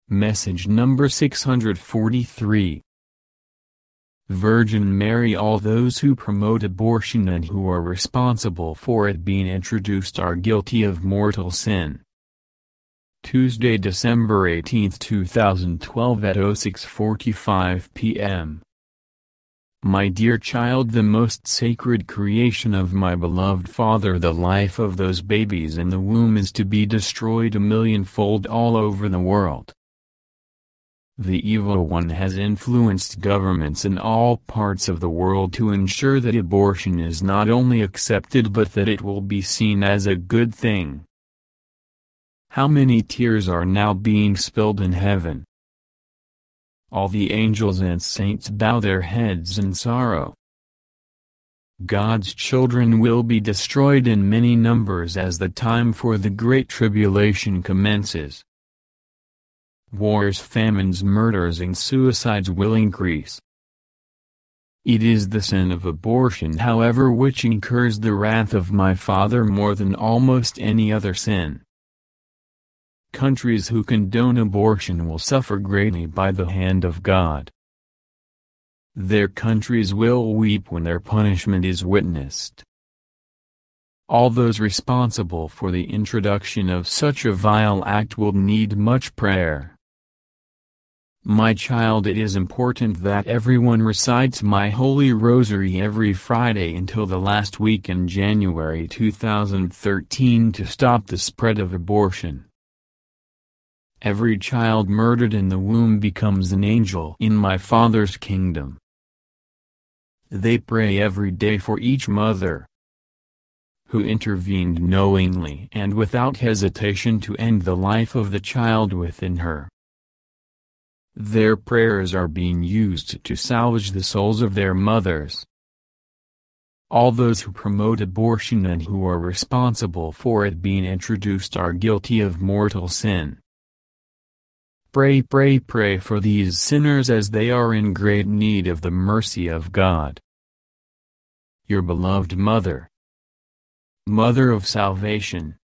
Message number 643. Virgin Mary. All those who promote abortion and who are responsible for it being introduced are guilty of mortal sin. Tuesday, December 18, 2012 at 06:45 p.m. My dear child, the most sacred creation of my beloved Father, the life of those babies in the womb is to be destroyed 1,000,000-fold all over the world. The evil one has influenced governments in all parts of the world to ensure that abortion is not only accepted but that it will be seen as a good thing. How many tears are now being spilled in heaven? All the angels and saints bow their heads in sorrow. God's children will be destroyed in many numbers as the time for the Great Tribulation commences. Wars, famines, murders and suicides will increase. It is the sin of abortion, however, which incurs the wrath of my Father more than almost any other sin. Countries who condone abortion will suffer greatly by the hand of God. Their countries will weep when their punishment is witnessed. All those responsible for the introduction of such a vile act will need much prayer. My child, it is important that everyone recites my Holy Rosary every Friday until the last week in January 2013 to stop the spread of abortion. Every child murdered in the womb becomes an angel in my Father's kingdom. They pray every day for each mother who intervened knowingly and without hesitation to end the life of the child within her. Their prayers are being used to salvage the souls of their mothers. All those who promote abortion and who are responsible for it being introduced are guilty of mortal sin. Pray, pray, pray for these sinners as they are in great need of the mercy of God. Your beloved Mother, Mother of Salvation.